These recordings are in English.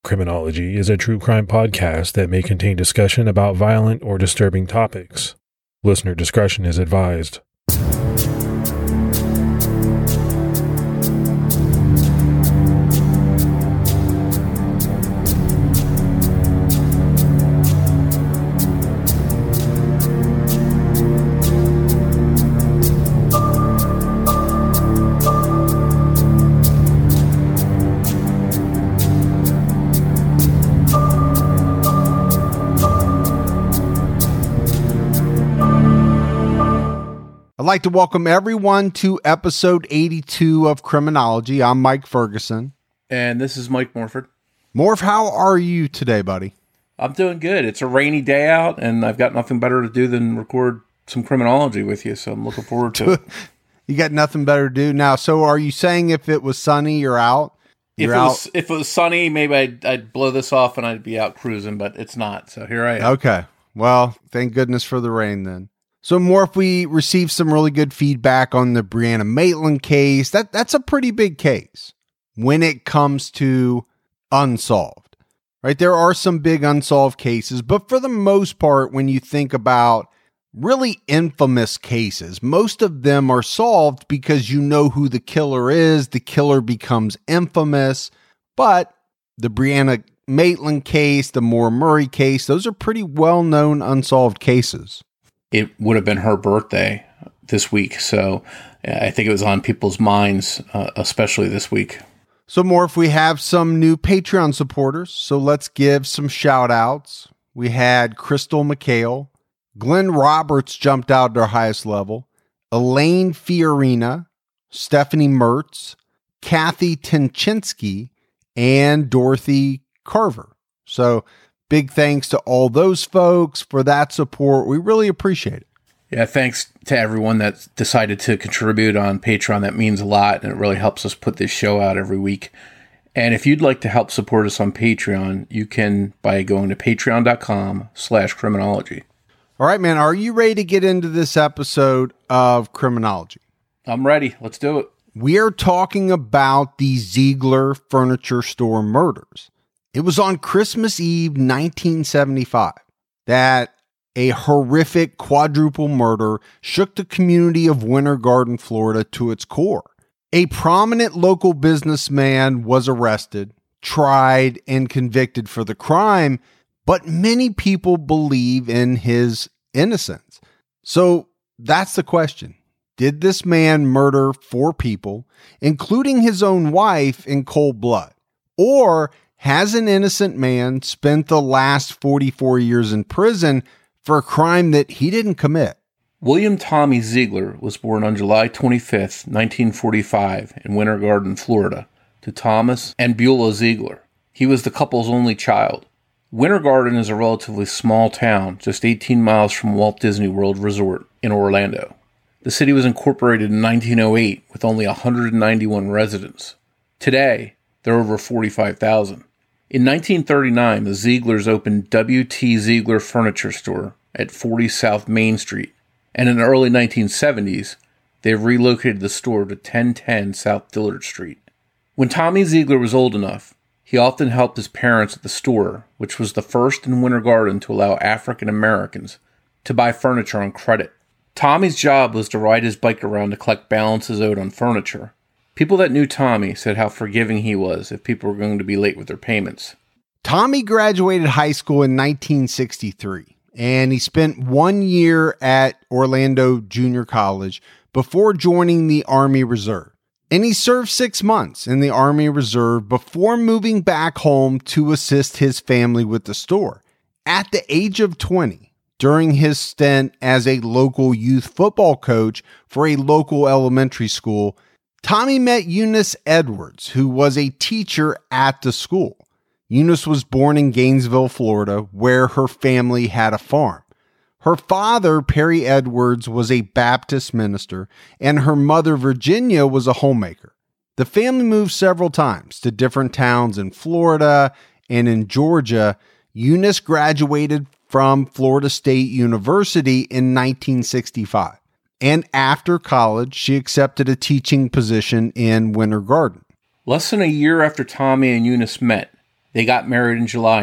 Criminology is a true crime podcast that may contain discussion about violent or disturbing topics. Listener discretion is advised. I'd like to welcome everyone to episode 82 of Criminology. I'm Mike Ferguson. And this is Mike Morford. Morph, how are you today, buddy? I'm doing good. It's a rainy day out, and I've got nothing better to do than record some Criminology with you, so I'm looking forward to it. You got nothing better to do now. So are you saying if it was sunny, you're out? If it was sunny, maybe I'd blow this off and I'd be out cruising, but it's not, so here I am. Okay. Well, thank goodness for the rain then. So, Morph, we received some really good feedback on the Breonna Maitland case. That's a pretty big case when it comes to unsolved, right? There are some big unsolved cases, but for the most part, when you think about really infamous cases, most of them are solved because you know who the killer is. The killer becomes infamous, but the Breonna Maitland case, the Maura Murray case, those are pretty well-known unsolved cases. It would have been her birthday this week, so I think it was on people's minds, especially this week. So, Morph, we have some new Patreon supporters, so let's give some shout-outs. We had Crystal McHale, Glenn Roberts jumped out at our highest level, Elaine Fiorina, Stephanie Mertz, Kathy Tenchinsky, and Dorothy Carver. So, big thanks to all those folks for that support. We really appreciate it. Yeah, thanks to everyone that decided to contribute on Patreon. That means a lot, and it really helps us put this show out every week. And if you'd like to help support us on Patreon, you can by going to patreon.com/criminology. All right, man. Are you ready to get into this episode of Criminology? I'm ready. Let's do it. We are talking about the Ziegler Furniture Store murders. It was on Christmas Eve, 1975, that a horrific quadruple murder shook the community of Winter Garden, Florida to its core. A prominent local businessman was arrested, tried, and convicted for the crime, but many people believe in his innocence. So that's the question. Did this man murder 4 people, including his own wife, in cold blood? Or has an innocent man spent the last 44 years in prison for a crime that he didn't commit? William Tommy Ziegler was born on July 25th, 1945 in Winter Garden, Florida, to Thomas and Beulah Ziegler. He was the couple's only child. Winter Garden is a relatively small town, just 18 miles from Walt Disney World Resort in Orlando. The city was incorporated in 1908 with only 191 residents. Today, there are over 45,000. In 1939, the Zieglers opened W.T. Ziegler Furniture Store at 40 South Main Street, and in the early 1970s, they relocated the store to 1010 South Dillard Street. When Tommy Ziegler was old enough, he often helped his parents at the store, which was the first in Winter Garden to allow African Americans to buy furniture on credit. Tommy's job was to ride his bike around to collect balances owed on furniture. People that knew Tommy said how forgiving he was if people were going to be late with their payments. Tommy graduated high school in 1963, and he spent 1 year at Orlando Junior College before joining the Army Reserve. And he served 6 months in the Army Reserve before moving back home to assist his family with the store. At the age of 20, during his stint as a local youth football coach for a local elementary school, Tommy met Eunice Edwards, who was a teacher at the school. Eunice was born in Gainesville, Florida, where her family had a farm. Her father, Perry Edwards, was a Baptist minister, and her mother, Virginia, was a homemaker. The family moved several times to different towns in Florida and in Georgia. Eunice graduated from Florida State University in 1965. And after college, she accepted a teaching position in Winter Garden. Less than a year after Tommy and Eunice met, They got married in July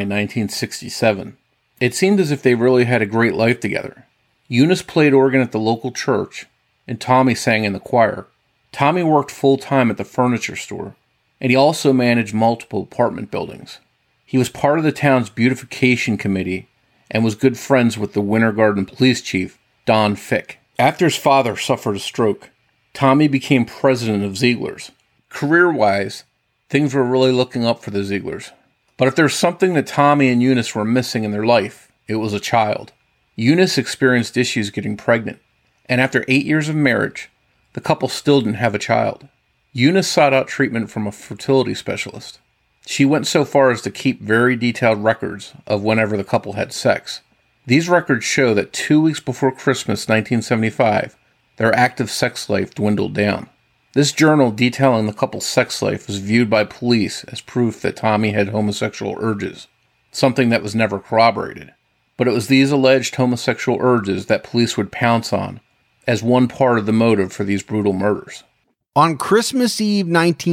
1967. It seemed as if they really had a great life together. Eunice played organ at the local church, and Tommy sang in the choir. Tommy worked full-time at the furniture store, and he also managed multiple apartment buildings. He was part of the town's beautification committee and was good friends with the Winter Garden police chief, Don Fick. After his father suffered a stroke, Tommy became president of Ziegler's. Career-wise, things were really looking up for the Zieglers. But if there's something that Tommy and Eunice were missing in their life, it was a child. Eunice experienced issues getting pregnant, and after 8 years of marriage, the couple still didn't have a child. Eunice sought out treatment from a fertility specialist. She went so far as to keep very detailed records of whenever the couple had sex. These records show that 2 weeks before Christmas 1975, their active sex life dwindled down. This journal detailing the couple's sex life was viewed by police as proof that Tommy had homosexual urges, something that was never corroborated. But it was these alleged homosexual urges that police would pounce on as one part of the motive for these brutal murders. On Christmas Eve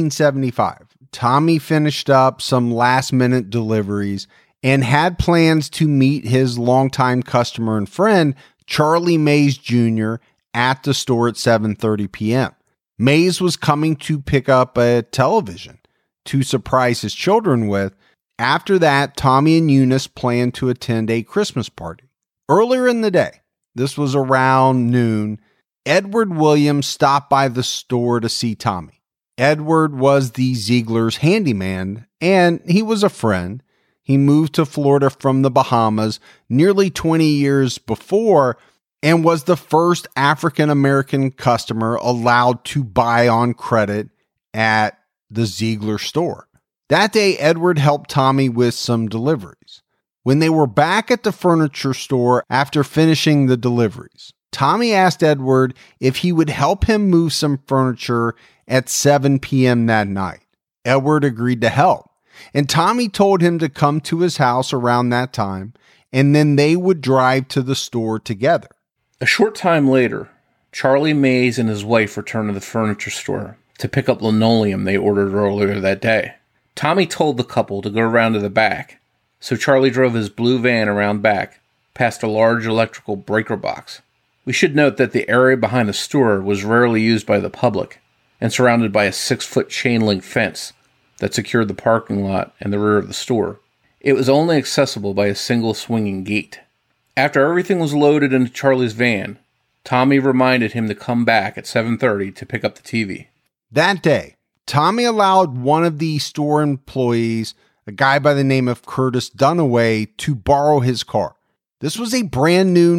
1975, Tommy finished up some last-minute deliveries and had plans to meet his longtime customer and friend, Charlie Mays Jr., at the store at 7:30 p.m. Mays was coming to pick up a television to surprise his children with. After that, Tommy and Eunice planned to attend a Christmas party. Earlier in the day, this was around noon, Edward Williams stopped by the store to see Tommy. Edward was the Ziegler's handyman, and he was a friend. He moved to Florida from the Bahamas nearly 20 years before and was the first African-American customer allowed to buy on credit at the Ziegler store. That day, Edward helped Tommy with some deliveries. When they were back at the furniture store after finishing the deliveries, Tommy asked Edward if he would help him move some furniture at 7 p.m. that night. Edward agreed to help, and Tommy told him to come to his house around that time, and then they would drive to the store together. A short time later, Charlie Mays and his wife returned to the furniture store to pick up linoleum they ordered earlier that day. Tommy told the couple to go around to the back, so Charlie drove his blue van around back, past a large electrical breaker box. We should note that the area behind the store was rarely used by the public and surrounded by a 6-foot chain-link fence that secured the parking lot and the rear of the store. It was only accessible by a single swinging gate. After everything was loaded into Charlie's van, Tommy reminded him to come back at 7:30 to pick up the TV. That day, Tommy allowed one of the store employees, a guy by the name of Curtis Dunaway, to borrow his car. This was a brand new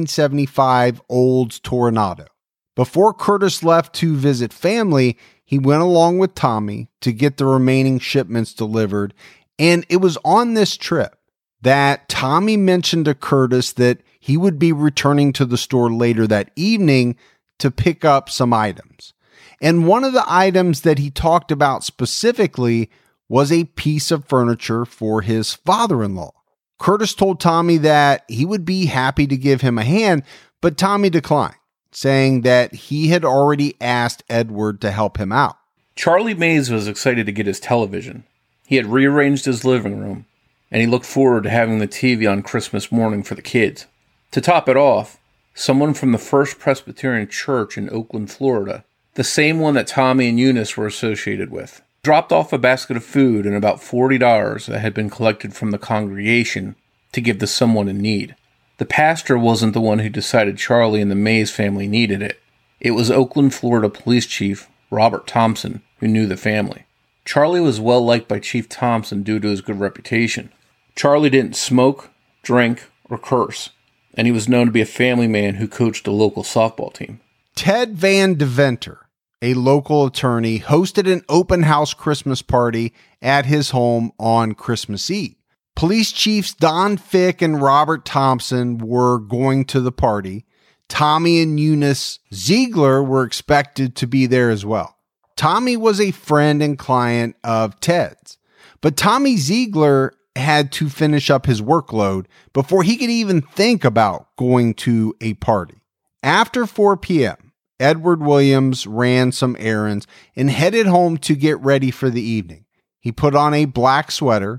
1975 Olds Toronado. Before Curtis left to visit family, he went along with Tommy to get the remaining shipments delivered, and it was on this trip that Tommy mentioned to Curtis that he would be returning to the store later that evening to pick up some items. And one of the items that he talked about specifically was a piece of furniture for his father-in-law. Curtis told Tommy that he would be happy to give him a hand, but Tommy declined, saying that he had already asked Edward to help him out. Charlie Mays was excited to get his television. He had rearranged his living room, and he looked forward to having the TV on Christmas morning for the kids. To top it off, someone from the First Presbyterian Church in Oakland, Florida, the same one that Tommy and Eunice were associated with, dropped off a basket of food and about $40 that had been collected from the congregation to give to someone in need. The pastor wasn't the one who decided Charlie and the Mays family needed it. It was Oakland, Florida Police Chief Robert Thompson who knew the family. Charlie was well liked by Chief Thompson due to his good reputation. Charlie didn't smoke, drink, or curse, and he was known to be a family man who coached a local softball team. Ted Van Deventer, a local attorney, hosted an open house Christmas party at his home on Christmas Eve. Police chiefs Don Fick and Robert Thompson were going to the party. Tommy and Eunice Ziegler were expected to be there as well. Tommy was a friend and client of Ted's, but Tommy Ziegler had to finish up his workload before he could even think about going to a party. After 4 p.m., Edward Williams ran some errands and headed home to get ready for the evening. He put on a black sweater,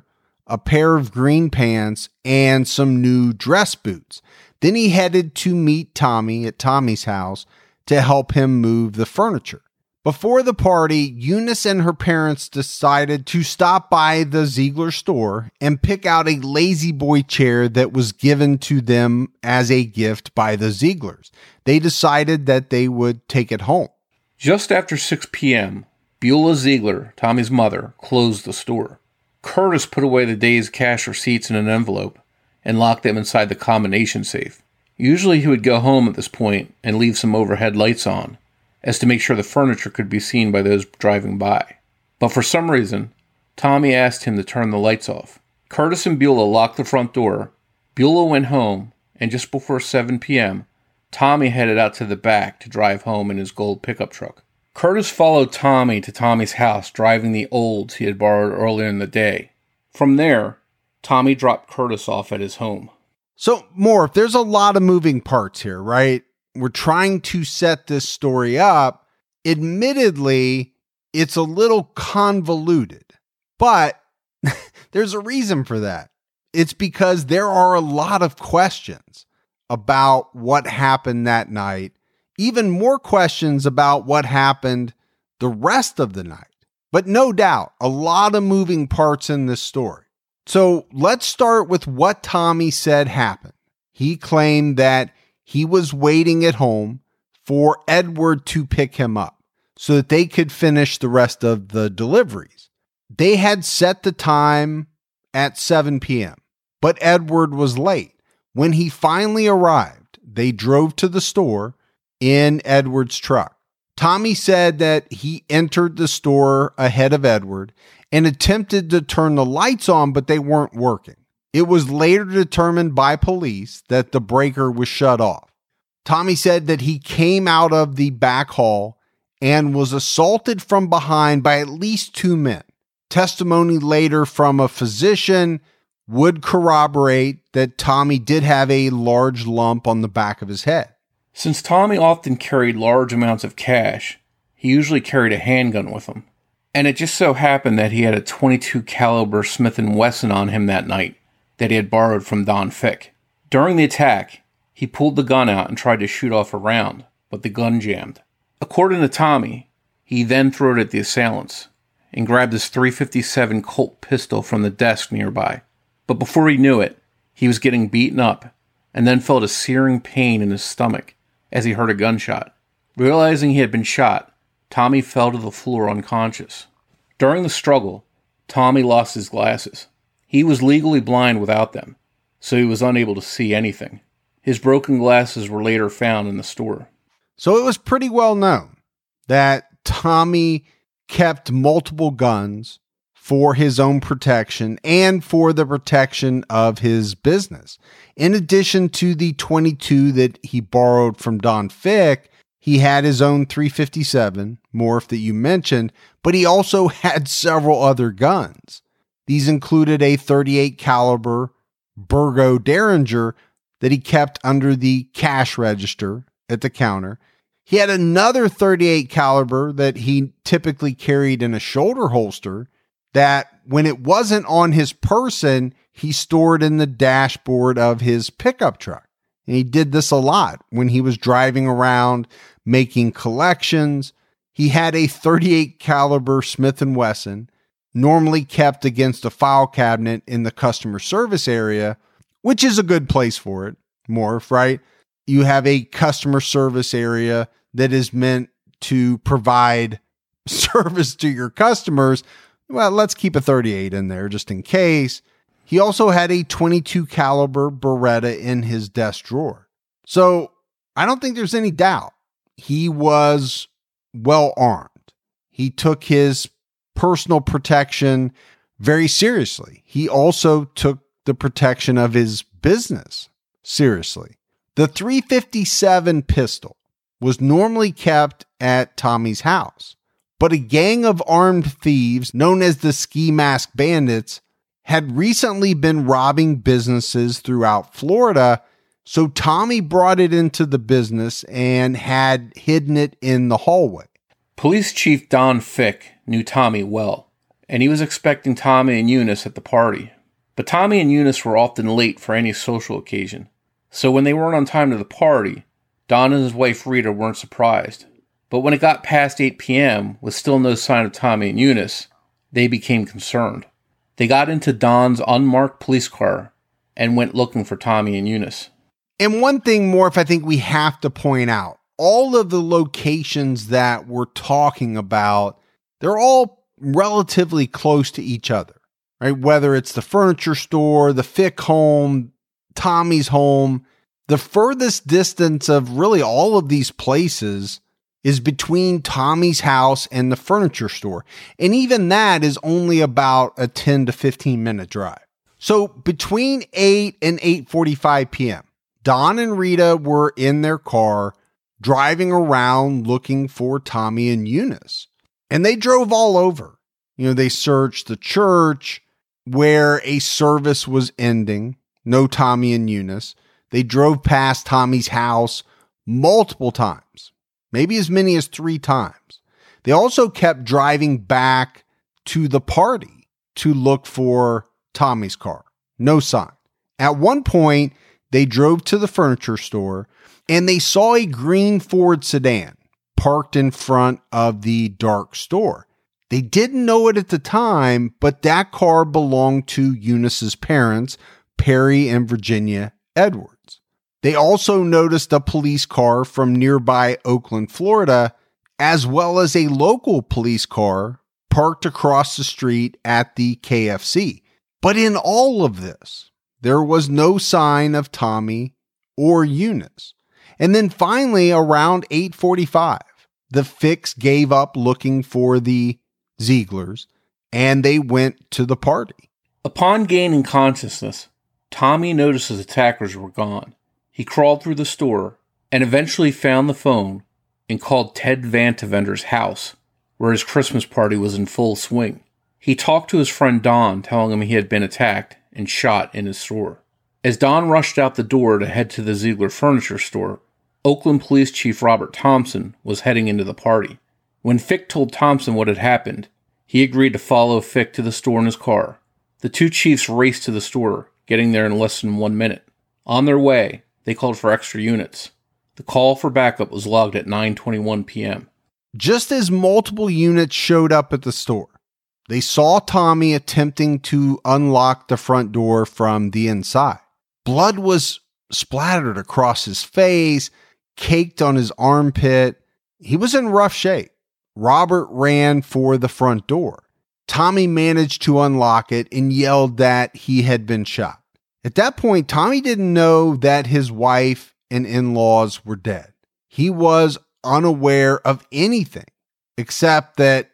a pair of green pants, and some new dress boots. Then he headed to meet Tommy at Tommy's house to help him move the furniture. Before the party, Eunice and her parents decided to stop by the Ziegler store and pick out a lazy boy chair that was given to them as a gift by the Zieglers. They decided that they would take it home. Just after 6 p.m., Beulah Ziegler, Tommy's mother, closed the store. Curtis put away the day's cash receipts in an envelope and locked them inside the combination safe. Usually he would go home at this point and leave some overhead lights on, as to make sure the furniture could be seen by those driving by. But for some reason, Tommy asked him to turn the lights off. Curtis and Beulah locked the front door. Beulah went home, and just before 7 p.m., Tommy headed out to the back to drive home in his gold pickup truck. Curtis followed Tommy to Tommy's house, driving the Olds he had borrowed earlier in the day. From there, Tommy dropped Curtis off at his home. So, Morph, there's a lot of moving parts here, right? We're trying to set this story up. Admittedly, it's a little convoluted, but there's a reason for that. It's because there are a lot of questions about what happened that night, even more questions about what happened the rest of the night. But no doubt, a lot of moving parts in this story. So let's start with what Tommy said happened. He claimed that he was waiting at home for Edward to pick him up so that they could finish the rest of the deliveries. They had set the time at 7 p.m., but Edward was late. When he finally arrived, they drove to the store in Edward's truck. Tommy said that he entered the store ahead of Edward and attempted to turn the lights on, but they weren't working. It was later determined by police that the breaker was shut off. Tommy said that he came out of the back hall and was assaulted from behind by at least 2 men. Testimony later from a physician would corroborate that Tommy did have a large lump on the back of his head. Since Tommy often carried large amounts of cash, he usually carried a handgun with him. And it just so happened that he had a .22 caliber Smith & Wesson on him that night that he had borrowed from Don Fick. During the attack, he pulled the gun out and tried to shoot off a round, but the gun jammed. According to Tommy, he then threw it at the assailants and grabbed his .357 Colt pistol from the desk nearby. But before he knew it, he was getting beaten up and then felt a searing pain in his stomach as he heard a gunshot. Realizing he had been shot, Tommy fell to the floor unconscious. During the struggle, Tommy lost his glasses. He was legally blind without them, so he was unable to see anything. His broken glasses were later found in the store. So it was pretty well known that Tommy kept multiple guns for his own protection and for the protection of his business. In addition to the .22 that he borrowed from Don Fick, he had his own .357 Morph that you mentioned, but he also had several other guns. These included a .38 caliber Burgo Derringer that he kept under the cash register at the counter. He had another .38 caliber that he typically carried in a shoulder holster that when it wasn't on his person, he stored in the dashboard of his pickup truck. And he did this a lot when he was driving around making collections. He had a .38 caliber Smith & Wesson, normally kept against a file cabinet in the customer service area, which is a good place for it, Morph, right? You have a customer service area that is meant to provide service to your customers. Well, let's keep a .38 in there just in case. He also had a .22 caliber Beretta in his desk drawer. So I don't think there's any doubt he was well armed. He took his personal protection very seriously. He also took the protection of his business seriously. The .357 pistol was normally kept at Tommy's house, but a gang of armed thieves known as the Ski Mask Bandits had recently been robbing businesses throughout Florida, so Tommy brought it into the business and had hidden it in the hallway. Police Chief Don Fick knew Tommy well, and he was expecting Tommy and Eunice at the party. But Tommy and Eunice were often late for any social occasion, so when they weren't on time to the party, Don and his wife Rita weren't surprised. But when it got past 8 p.m. with still no sign of Tommy and Eunice, they became concerned. They got into Don's unmarked police car and went looking for Tommy and Eunice. And one thing, Morph, I think we have to point out, all of the locations that we're talking about, they're all relatively close to each other. Right? Whether it's the furniture store, the Fick home, Tommy's home, the furthest distance of really all of these places is between Tommy's house and the furniture store. And even that is only about a 10 to 15 minute drive. So between 8 and 8:45 p.m., Don and Rita were in their car driving around looking for Tommy and Eunice. And they drove all over. They searched the church where a service was ending. No Tommy and Eunice. They drove past Tommy's house multiple times, maybe as many as 3 times. They also kept driving back to the party to look for Tommy's car. No sign. At one point, they drove to the furniture store and they saw a green Ford sedan parked in front of the dark store. They didn't know it at the time, but that car belonged to Eunice's parents, Perry and Virginia Edwards. They also noticed a police car from nearby Oakland, Florida, as well as a local police car parked across the street at the KFC. But in all of this, there was no sign of Tommy or Eunice. And then finally, around 8:45, the Ficks gave up looking for the Zieglers, and they went to the party. Upon gaining consciousness, Tommy noticed his attackers were gone. He crawled through the store and eventually found the phone and called Ted Vantevender's house, where his Christmas party was in full swing. He talked to his friend Don, telling him he had been attacked and shot in his store. As Don rushed out the door to head to the Ziegler furniture store, Oakland Police Chief Robert Thompson was heading into the party. When Fick told Thompson what had happened, he agreed to follow Fick to the store in his car. The 2 chiefs raced to the store, getting there in less than 1 minute. On their way, they called for extra units. The call for backup was logged at 9:21 p.m. Just as multiple units showed up at the store, they saw Tommy attempting to unlock the front door from the inside. Blood was splattered across his face, caked on his armpit. He was in rough shape. Robert ran for the front door. Tommy managed to unlock it and yelled that he had been shot. At that point, Tommy didn't know that his wife and in-laws were dead. He was unaware of anything except that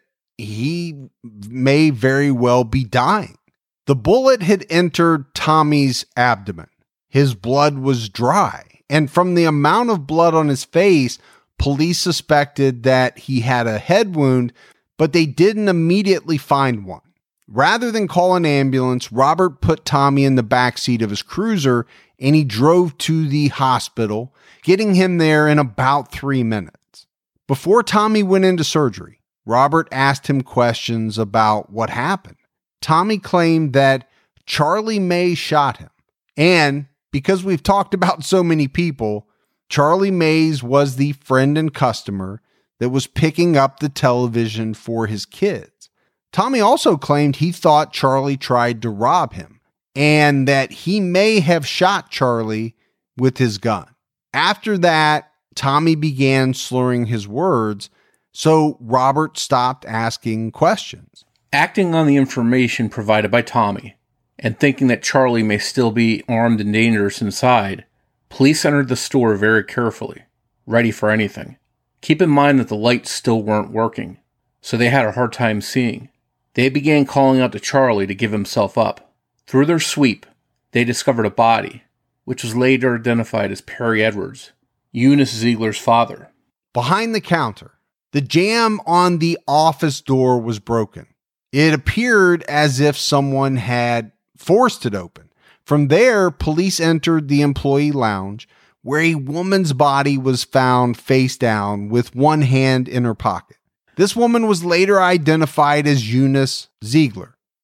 he may very well be dying. The bullet had entered Tommy's abdomen. His blood was dry, and from the amount of blood on his face, police suspected that he had a head wound, but they didn't immediately find one. Rather than call an ambulance, Robert put Tommy in the backseat of his cruiser and he drove to the hospital, getting him there in about 3 minutes. Before Tommy went into surgery, Robert asked him questions about what happened. Tommy claimed that Charlie May shot him. And because we've talked about so many people, Charlie Mays was the friend and customer that was picking up the television for his kids. Tommy also claimed he thought Charlie tried to rob him and that he may have shot Charlie with his gun. After that, Tommy began slurring his words, so Robert stopped asking questions. Acting on the information provided by Tommy and thinking that Charlie may still be armed and dangerous inside, police entered the store very carefully, ready for anything. Keep in mind that the lights still weren't working, so they had a hard time seeing. They began calling out to Charlie to give himself up. Through their sweep, they discovered a body, which was later identified as Perry Edwards, Eunice Ziegler's father. Behind the counter, the jamb on the office door was broken. It appeared as if someone had forced it open. From there, police entered the employee lounge, where a woman's body was found face down with one hand in her pocket. This woman was later identified as Eunice Ziegler.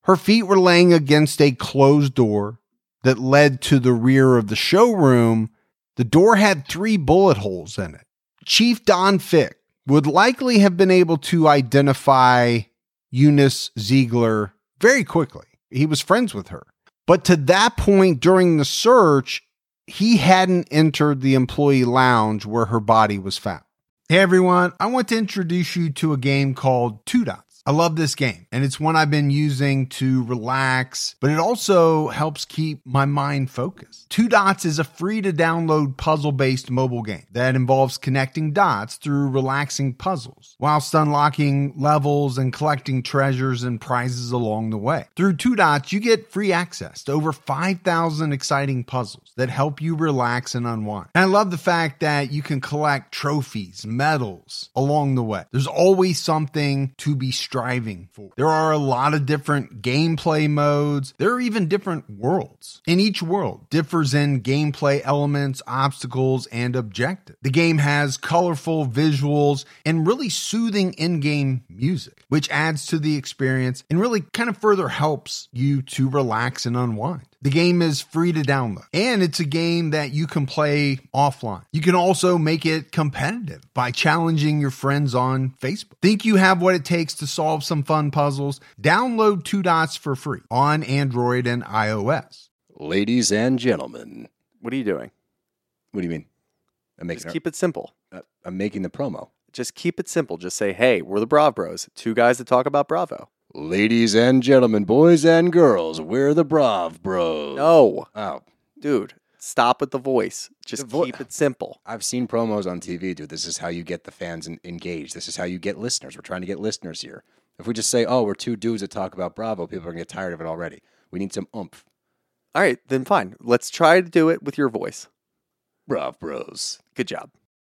Her feet were laying against a closed door that led to the rear of the showroom. The door had 3 bullet holes in it. Chief Don Fick would likely have been able to identify Eunice Ziegler very quickly. He was friends with her. But to that point during the search, he hadn't entered the employee lounge where her body was found. Hey everyone, I want to introduce you to a game called Two Dots. I love this game, and it's one I've been using to relax, but it also helps keep my mind focused. Two Dots is a free-to-download puzzle-based mobile game that involves connecting dots through relaxing puzzles, whilst unlocking levels and collecting treasures and prizes along the way. Through Two Dots, you get free access to over 5,000 exciting puzzles that help you relax and unwind. And I love the fact that you can collect trophies, medals along the way. There's always something to be striving for. There are a lot of different gameplay modes. There are even different worlds. And each world differs in gameplay elements, obstacles, and objectives. The game has colorful visuals and really soothing in-game music, which adds to the experience and really kind of further helps you to relax and unwind. The game is free to download, and it's a game that you can play offline. You can also make it competitive by challenging your friends on Facebook. Think you have what it takes to solve some fun puzzles? Download Two Dots for free on Android and iOS. Ladies and gentlemen. What are you doing? What do you mean? Just keep it simple. I'm making the promo. Just keep it simple. Just say, hey, we're the Brav Bros. 2 guys that talk about Bravo. Ladies and gentlemen, boys and girls, we're the Brav Bros. No. Oh. Dude, stop with the voice. Just keep it simple. I've seen promos on TV, dude. This is how you get the fans engaged. This is how you get listeners. We're trying to get listeners here. If we just say, oh, we're 2 dudes that talk about Bravo, people are going to get tired of it already. We need some oomph. All right, then fine. Let's try to do it with your voice. Brav Bros. Good job.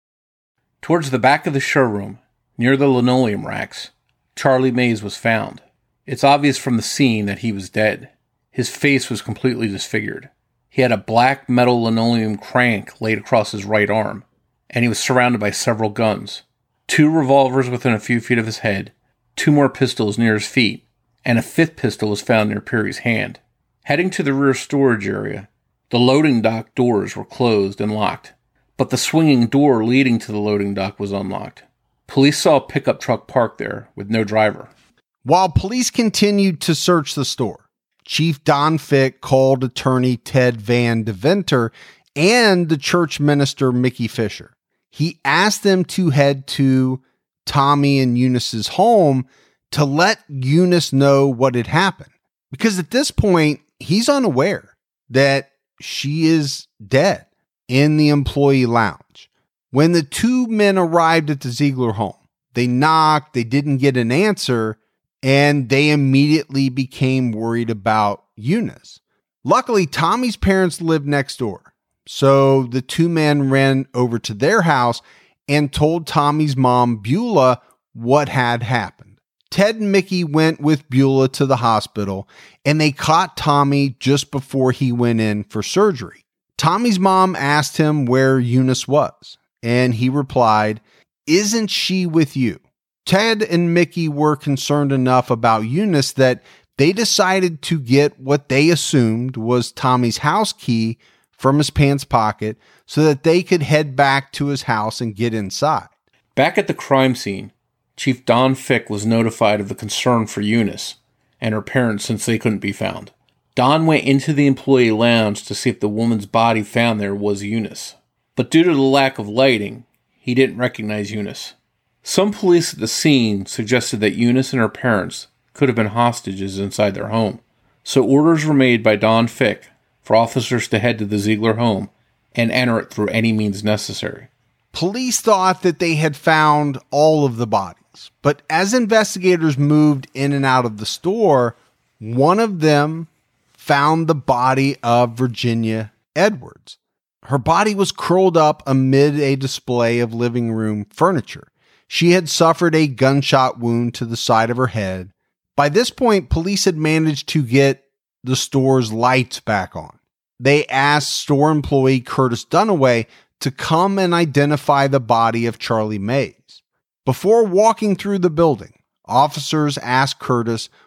Towards the back of the showroom, near the linoleum racks, Charlie Mays was found. It's obvious from the scene that he was dead. His face was completely disfigured. He had a black metal linoleum crank laid across his right arm, and he was surrounded by several guns. 2 revolvers within a few feet of his head, 2 more pistols near his feet, and a 5th pistol was found near Perry's hand. Heading to the rear storage area, the loading dock doors were closed and locked, but the swinging door leading to the loading dock was unlocked. Police saw a pickup truck parked there with no driver. While police continued to search the store, Chief Don Fick called attorney Ted Van Deventer and the church minister Mickey Fisher. He asked them to head to Tommy and Eunice's home to let Eunice know what had happened. Because at this point, he's unaware that she is dead in the employee lounge. When the 2 men arrived at the Ziegler home, they knocked, they didn't get an answer, and they immediately became worried about Eunice. Luckily, Tommy's parents lived next door, so the 2 men ran over to their house and told Tommy's mom, Beulah, what had happened. Ted and Mickey went with Beulah to the hospital, and they caught Tommy just before he went in for surgery. Tommy's mom asked him where Eunice was, and he replied, "Isn't she with you?" Ted and Mickey were concerned enough about Eunice that they decided to get what they assumed was Tommy's house key from his pants pocket so that they could head back to his house and get inside. Back at the crime scene, Chief Don Fick was notified of the concern for Eunice and her parents since they couldn't be found. Don went into the employee lounge to see if the woman's body found there was Eunice. But due to the lack of lighting, he didn't recognize Eunice. Some police at the scene suggested that Eunice and her parents could have been hostages inside their home. So orders were made by Don Fick for officers to head to the Ziegler home and enter it through any means necessary. Police thought that they had found all of the bodies, but as investigators moved in and out of the store, one of them found the body of Virginia Edwards. Her body was curled up amid a display of living room furniture. She had suffered a gunshot wound to the side of her head. By this point, police had managed to get the store's lights back on. They asked store employee Curtis Dunaway to come and identify the body of Charlie Mays. Before walking through the building, officers asked Curtis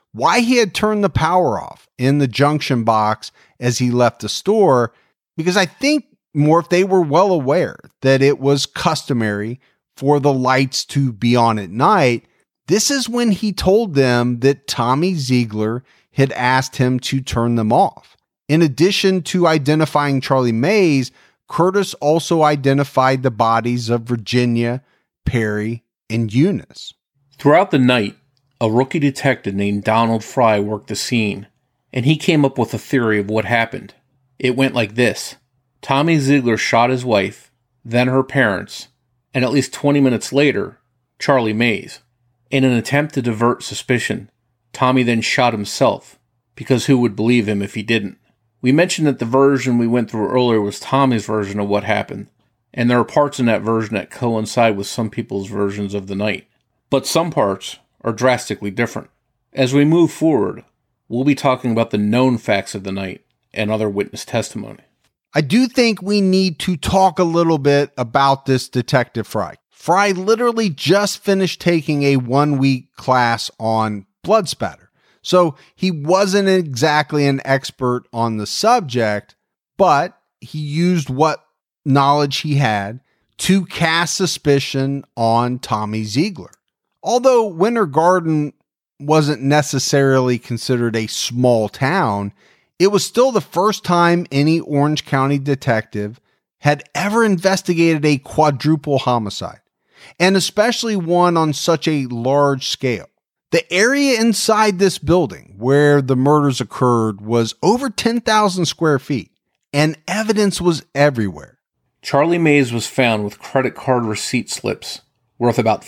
why he had turned the power off in the junction box as he left the store, because I think more if they were well aware that it was customary for the lights to be on at night. This is when he told them that Tommy Ziegler had asked him to turn them off. In addition to identifying Charlie Mays, Curtis also identified the bodies of Virginia, Perry, and Eunice. Throughout the night, a rookie detective named Donald Fry worked the scene, and he came up with a theory of what happened. It went like this. Tommy Ziegler shot his wife, then her parents, and at least 20 minutes later, Charlie Mays. In an attempt to divert suspicion, Tommy then shot himself, because who would believe him if he didn't? We mentioned that the version we went through earlier was Tommy's version of what happened, and there are parts in that version that coincide with some people's versions of the night. But some parts are drastically different. As we move forward, we'll be talking about the known facts of the night and other witness testimony. I do think we need to talk a little bit about this Detective Fry. Fry literally just finished taking a 1-week class on blood spatter. So he wasn't exactly an expert on the subject, but he used what knowledge he had to cast suspicion on Tommy Ziegler. Although Winter Garden wasn't necessarily considered a small town, it was still the first time any Orange County detective had ever investigated a quadruple homicide, and especially one on such a large scale. The area inside this building where the murders occurred was over 10,000 square feet, and evidence was everywhere. Charlie Mays was found with credit card receipt slips worth about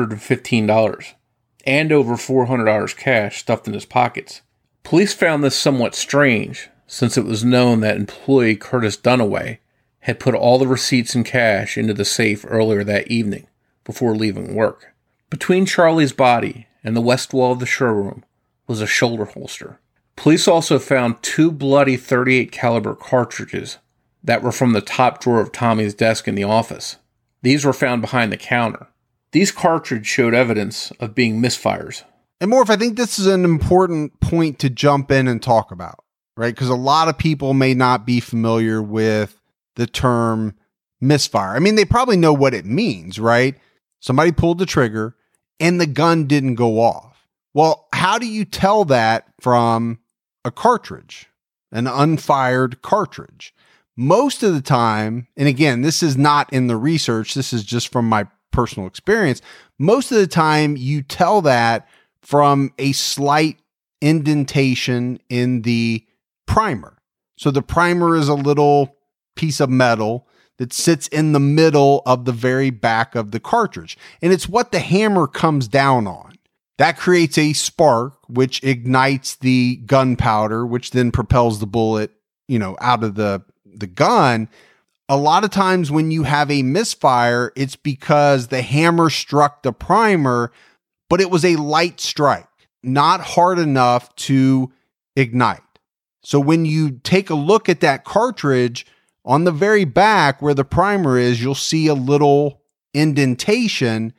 $415 and over $400 cash stuffed in his pockets. Police found this somewhat strange, since it was known that employee Curtis Dunaway had put all the receipts and cash into the safe earlier that evening, before leaving work. Between Charlie's body and the west wall of the showroom was a shoulder holster. Police also found 2 bloody .38 caliber cartridges that were from the top drawer of Tommy's desk in the office. These were found behind the counter. These cartridges showed evidence of being misfires. And Morph, I think this is an important point to jump in and talk about, right? Because a lot of people may not be familiar with the term misfire. I mean, they probably know what it means, right? Somebody pulled the trigger and the gun didn't go off. Well, how do you tell that from a cartridge, an unfired cartridge? Most of the time, and again, this is not in the research, this is just from my personal experience. Most of the time you tell that from a slight indentation in the primer. So the primer is a little piece of metal that sits in the middle of the very back of the cartridge. And it's what the hammer comes down on. That creates a spark, which ignites the gunpowder, which then propels the bullet, out of the gun. A lot of times when you have a misfire, it's because the hammer struck the primer, but it was a light strike, not hard enough to ignite. So when you take a look at that cartridge, on the very back where the primer is, you'll see a little indentation.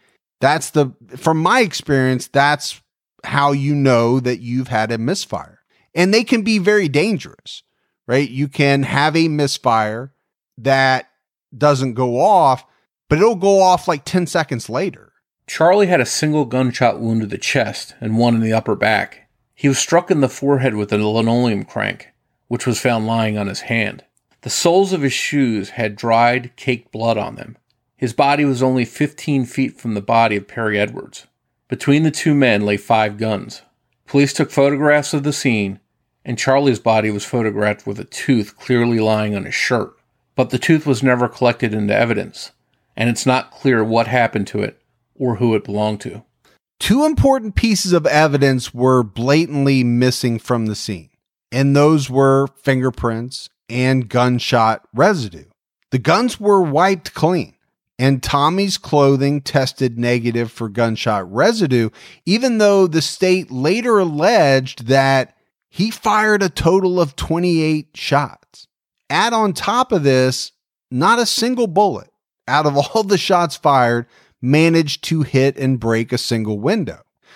From my experience, that's how you know that you've had a misfire. And they can be very dangerous, right? You can have a misfire that doesn't go off, but it'll go off like 10 seconds later. Charlie had a single gunshot wound to the chest and one in the upper back. He was struck in the forehead with a linoleum crank, which was found lying on his hand. The soles of his shoes had dried, caked blood on them. His body was only 15 feet from the body of Perry Edwards. Between the two men lay 5 guns. Police took photographs of the scene, and Charlie's body was photographed with a tooth clearly lying on his shirt. But the tooth was never collected into evidence, and it's not clear what happened to it or who it belonged to. 2 important pieces of evidence were blatantly missing from the scene, and those were fingerprints and gunshot residue. The guns were wiped clean, and Tommy's clothing tested negative for gunshot residue, even though the state later alleged that he fired a total of 28 shots. Add on top of this, not a single bullet out of all the shots fired managed to hit and break a single window.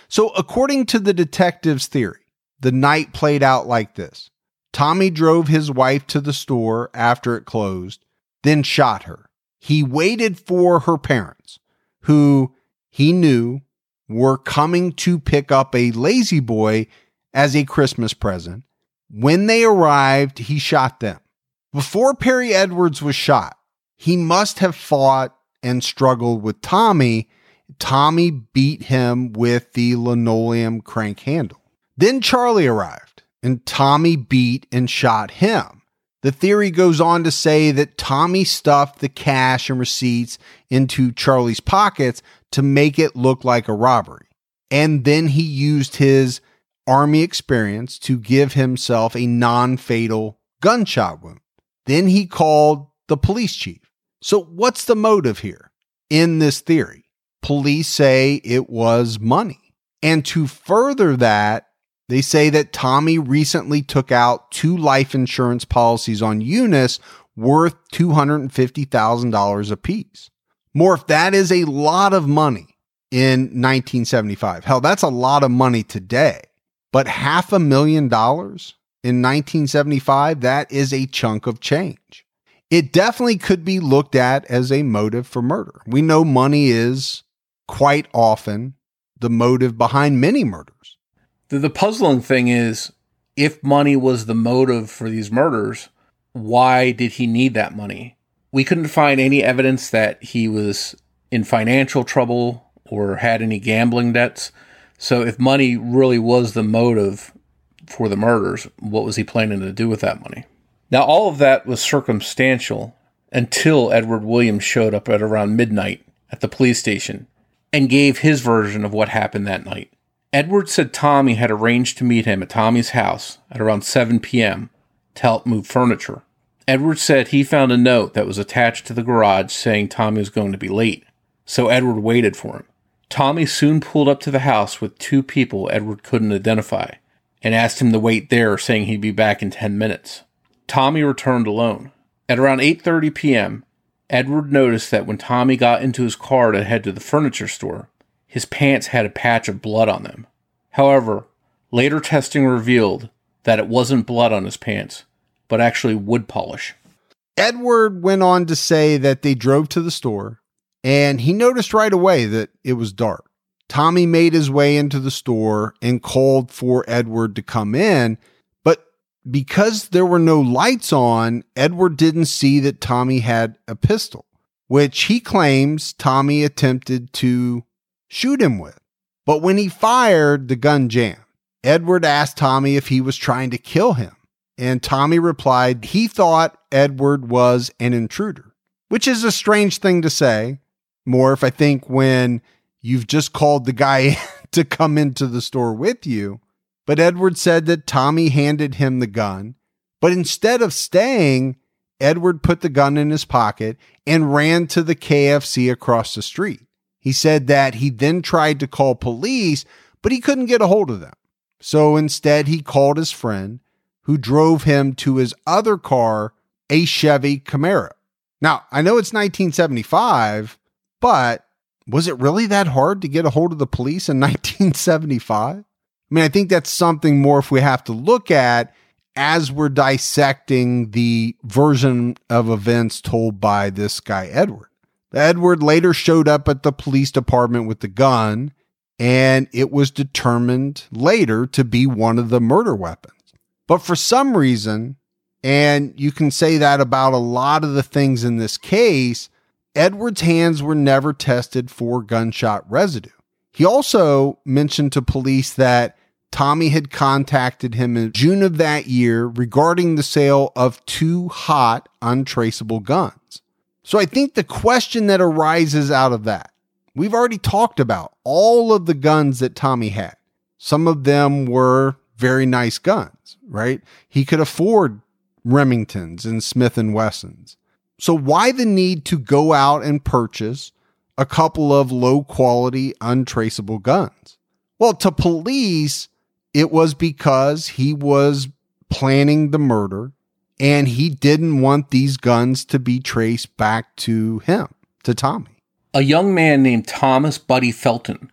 So according to the detective's theory, the night played out like this. Tommy drove his wife to the store after it closed, then shot her. He waited for her parents, who he knew were coming to pick up a Lazy Boy as a Christmas present. When they arrived, he shot them. Before Perry Edwards was shot, he must have fought and struggled with Tommy. Tommy beat him with the linoleum crank handle. Then Charlie arrived, and Tommy beat and shot him. The theory goes on to say that Tommy stuffed the cash and receipts into Charlie's pockets to make it look like a robbery. And then he used his Army experience to give himself a non-fatal gunshot wound. Then he called the police chief. So what's the motive here in this theory? Police say it was money. And to further that, they say that Tommy recently took out 2 life insurance policies on Eunice worth $250,000 apiece. Morph, that is a lot of money in 1975. Hell, that's a lot of money today. But $500,000 in 1975, that is a chunk of change. It definitely could be looked at as a motive for murder. We know money is quite often the motive behind many murders. The puzzling thing is, if money was the motive for these murders, why did he need that money? We couldn't find any evidence that he was in financial trouble or had any gambling debts. So if money really was the motive for the murders, what was he planning to do with that money? Now, all of that was circumstantial until Edward Williams showed up at around midnight at the police station and gave his version of what happened that night. Edward said Tommy had arranged to meet him at Tommy's house at around 7 p.m. to help move furniture. Edward said he found a note that was attached to the garage saying Tommy was going to be late, so Edward waited for him. Tommy soon pulled up to the house with 2 people Edward couldn't identify and asked him to wait there, saying he'd be back in 10 minutes. Tommy returned alone. At around 8:30 p.m., Edward noticed that when Tommy got into his car to head to the furniture store, his pants had a patch of blood on them. However, later testing revealed that it wasn't blood on his pants, but actually wood polish. Edward went on to say that they drove to the store, and he noticed right away that it was dark. Tommy made his way into the store and called for Edward to come in, but because there were no lights on, Edward didn't see that Tommy had a pistol, which he claims Tommy attempted to shoot him with. But when he fired, the gun jammed. Edward asked Tommy if he was trying to kill him, and Tommy replied he thought Edward was an intruder, which is a strange thing to say. More if I think when you've just called the guy to come into the store with you. But Edward said that Tommy handed him the gun, but instead of staying, Edward put the gun in his pocket and ran to the KFC across the street. He said that he then tried to call police, but he couldn't get a hold of them. So instead, he called his friend, who drove him to his other car, a Chevy Camaro. Now, I know it's 1975, but was it really that hard to get a hold of the police in 1975? I mean, I think that's something more if we have to look at as we're dissecting the version of events told by this guy, Edward. Edward later showed up at the police department with the gun, and it was determined later to be one of the murder weapons. But for some reason, and you can say that about a lot of the things in this case, Edward's hands were never tested for gunshot residue. He also mentioned to police that Tommy had contacted him in June of that year regarding the sale of 2 hot, untraceable guns. So I think the question that arises out of that, we've already talked about all of the guns that Tommy had. Some of them were very nice guns, right? He could afford Remingtons and Smith & Wessons. So why the need to go out and purchase a couple of low-quality, untraceable guns? Well, to police, it was because he was planning the murder, and he didn't want these guns to be traced back to him, to Tommy. A young man named Thomas Buddy Felton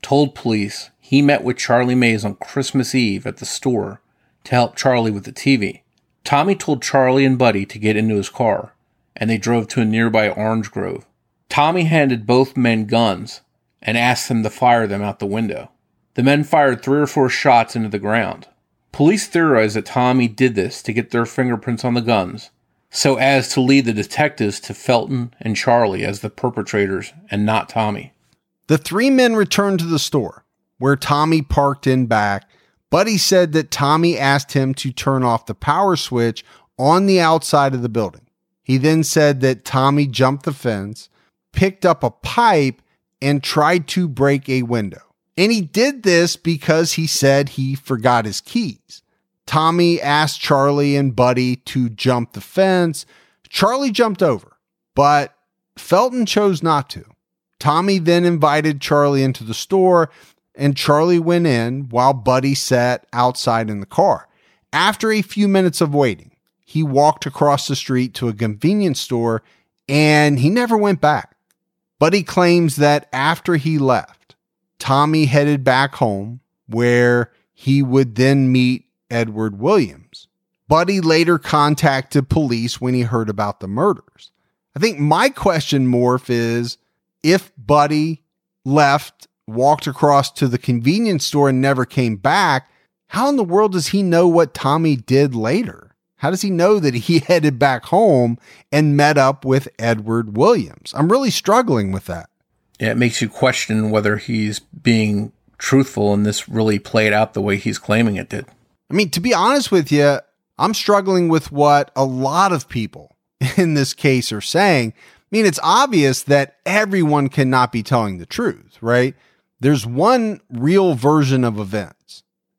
told police he met with Charlie Mays on Christmas Eve at the store to help Charlie with the TV. Tommy told Charlie and Buddy to get into his car, and they drove to a nearby orange grove. Tommy handed both men guns and asked them to fire them out the window. The men fired 3 or 4 shots into the ground. Police theorize that Tommy did this to get their fingerprints on the guns, so as to lead the detectives to Felton and Charlie as the perpetrators and not Tommy. The 3 men returned to the store, where Tommy parked in back. Buddy said that Tommy asked him to turn off the power switch on the outside of the building. He then said that Tommy jumped the fence, picked up a pipe, and tried to break a window. And he did this because he said he forgot his keys. Tommy asked Charlie and Buddy to jump the fence. Charlie jumped over, but Felton chose not to. Tommy then invited Charlie into the store, and Charlie went in while Buddy sat outside in the car. After a few minutes of waiting, he walked across the street to a convenience store, and he never went back. Buddy claims that after he left, Tommy headed back home, where he would then meet Edward Williams. Buddy later contacted police when he heard about the murders. I think my question, Morph, is if Buddy left, walked across to the convenience store and never came back, how in the world does he know what Tommy did later? How does he know that he headed back home and met up with Edward Williams? I'm really struggling with that. Yeah, it makes you question whether he's being truthful and this really played out the way he's claiming it did. I mean, to be honest with you, I'm struggling with what a lot of people in this case are saying. I mean, it's obvious that everyone cannot be telling the truth, right? There's one real version of events.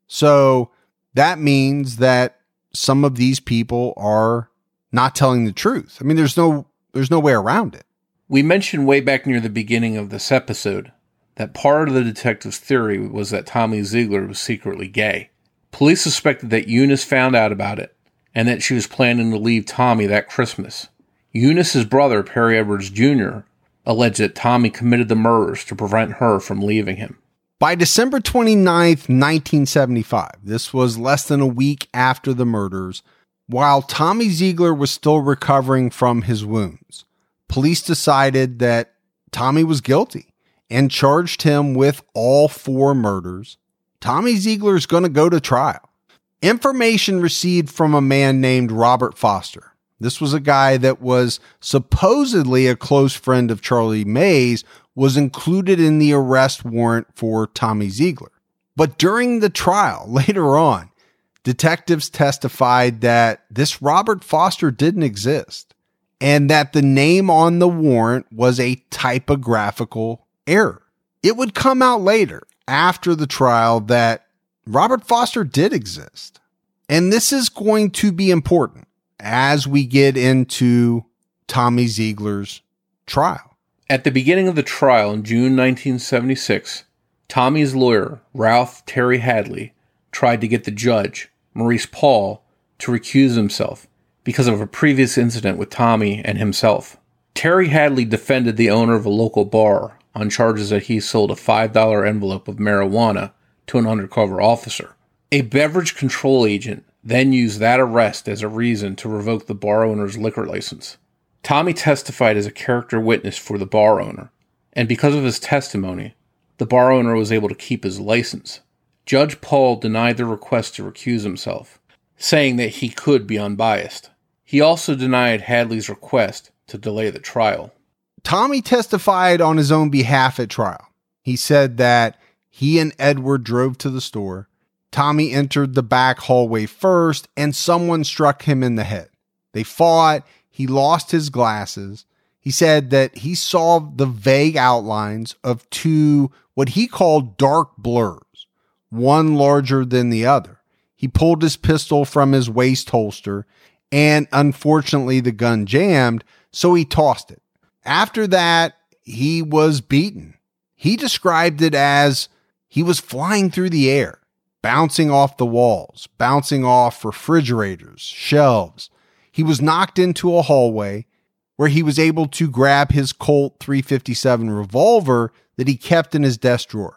So that means that some of these people are not telling the truth. I mean, there's no way around it. We mentioned way back near the beginning of this episode that part of the detective's theory was that Tommy Ziegler was secretly gay. Police suspected that Eunice found out about it and that she was planning to leave Tommy that Christmas. Eunice's brother, Perry Edwards Jr., alleged that Tommy committed the murders to prevent her from leaving him. By December 29th, 1975, this was less than a week after the murders, while Tommy Ziegler was still recovering from his wounds, police decided that Tommy was guilty and charged him with all 4 murders. Tommy Ziegler is going to go to trial. Information received from a man named Robert Foster. This was a guy that was supposedly a close friend of Charlie Mays, was included in the arrest warrant for Tommy Ziegler. But during the trial, later on, detectives testified that this Robert Foster didn't exist and that the name on the warrant was a typographical error. It would come out later after the trial that Robert Foster did exist. And this is going to be important as we get into Tommy Ziegler's trial. At the beginning of the trial in June 1976, Tommy's lawyer, Ralph Terry Hadley, tried to get the judge, Maurice Paul, to recuse himself because of a previous incident with Tommy and himself. Terry Hadley defended the owner of a local bar on charges that he sold a $5 envelope of marijuana to an undercover officer. A beverage control agent then used that arrest as a reason to revoke the bar owner's liquor license. Tommy testified as a character witness for the bar owner, and because of his testimony, the bar owner was able to keep his license. Judge Paul denied the request to recuse himself, saying that he could be unbiased. He also denied Hadley's request to delay the trial. Tommy testified on his own behalf at trial. He said that he and Edward drove to the store. Tommy entered the back hallway first, and someone struck him in the head. They fought. He lost his glasses. He said that he saw the vague outlines of 2, what he called dark blurs, one larger than the other. He pulled his pistol from his waist holster, and unfortunately the gun jammed, so he tossed it. After that, he was beaten. He described it as he was flying through the air, bouncing off the walls, bouncing off refrigerators, shelves. He was knocked into a hallway where he was able to grab his Colt .357 revolver that he kept in his desk drawer.